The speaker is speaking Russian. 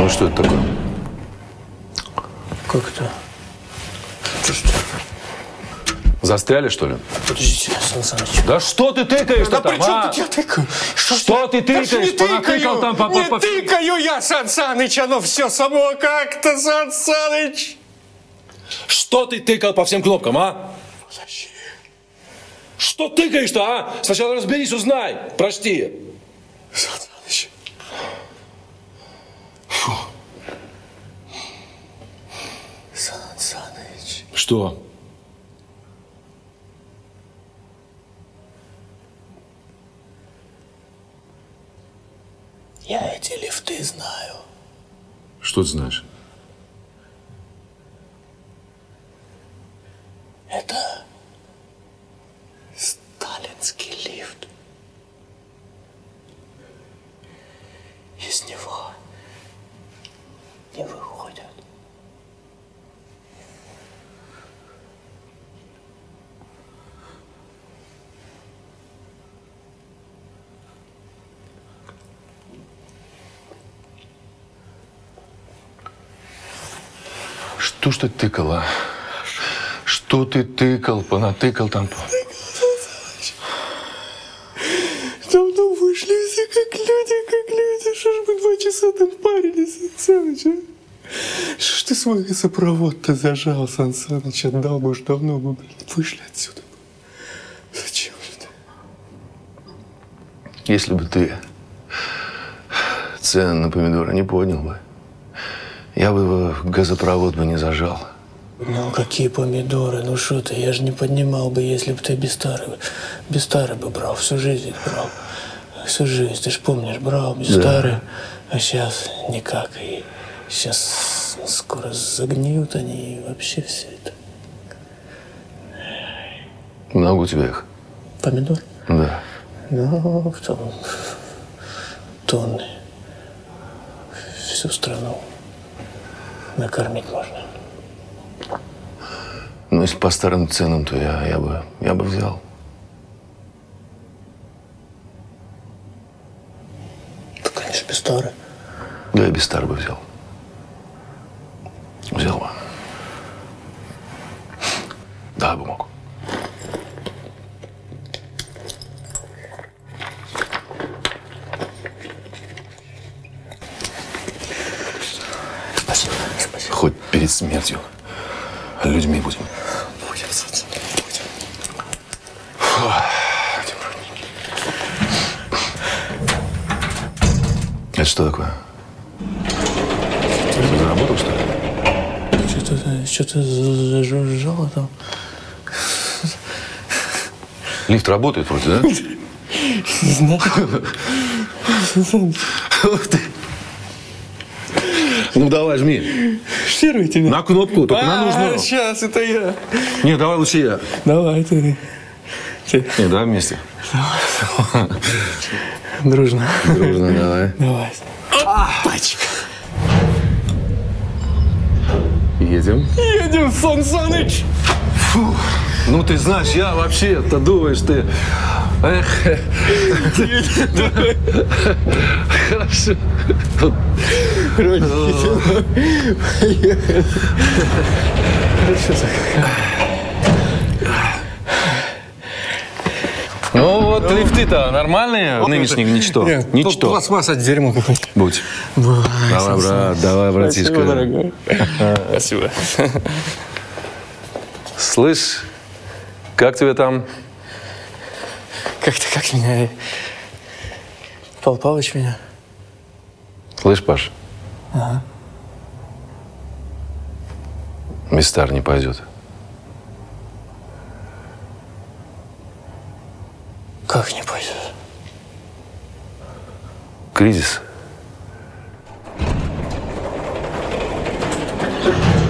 Ну что это такое? Как это? Застряли, что ли? Подождите, Сан Саныч. Да что ты тыкаешь-то там, при чем тут я тыкаю? Что ты тыкаешь? Не Понатыкал там не тыкаю я, Сан Саныч, оно все само как-то, Сан Саныч. Что ты тыкал по всем кнопкам, а? Подожди. Что тыкаешь-то, а? Сначала разберись, узнай. Прости. Сан Саныч. Фу. Сан Саныч. Что? Я эти лифты знаю. Что ты знаешь? Это сталинский лифт. Из него не выходят. Что ж ты тыкала? Что ты тыкал, понатыкал там? Давно вышли все как люди. Что ж мы 2 часа там парились, Сан Саныч, а? Что ж ты свой газопровод-то зажал, Сан Саныч? Отдал бы уж давно, мы, вышли отсюда. Зачем же ты? Если бы ты цены на помидоры не поднял бы, я бы его газопровод бы не зажал. Ну, какие помидоры? Ну, что ты? Я же не поднимал бы, если бы ты без тары бы брал. Всю жизнь брал. Всю жизнь. Ты ж помнишь, брал без тары. А сейчас никак. И сейчас скоро загниют они. И вообще все это. Много у тебя их? Помидор? Да. Ну, там тонны. Всю страну накормить можно. Ну, если по старым ценам, то я бы взял. Да, конечно, без тары. Да, я без тары бы взял. Взял бы. Да, бы мог. Спасибо. Хоть перед смертью людьми будем. Будем, Сан, будем. Это что такое? Ты заработал, что ли? Что-то зажужжало там. Лифт работает вроде, да? Не знаю. Ух ты. Ну, давай, жми. Первый тебе. На кнопку, только на нужную. Сейчас, это я. Не, давай лучше я. Давай, ты. Не, давай вместе. Дружно. Дружно, давай. Давай. Пачка. Едем. Едем, Сан Саныч. Фу. Ну, ты знаешь, я вообще-то думаешь, ты... Эх. Хорошо. Поехали. Ну, вот лифты-то нормальные, нынешние ничто. Ничто. Пластмасса дерьмо какое-то. Будь. Давай, брат, давай, братишка. Спасибо, дорогой. Спасибо. Слышь, как тебе там? Как меня... Павел Павлович меня? Слышь, Паш? Ага. Без тар не пойдет. Как не пойдет? Кризис.